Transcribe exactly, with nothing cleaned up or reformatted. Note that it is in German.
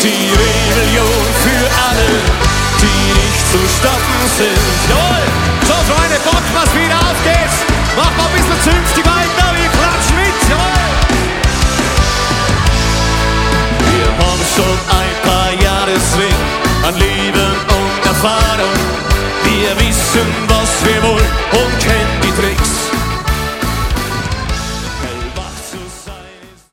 Die Rebellion für alle, die nicht zu stoppen sind. Jawohl! So, Freunde, Bock, was wieder auf geht's! Mach mal ein bisschen Zünft, die beiden da, wir klatschen mit, jawohl! Wir haben schon ein paar Jahre Swing an Leben und Erfahrung.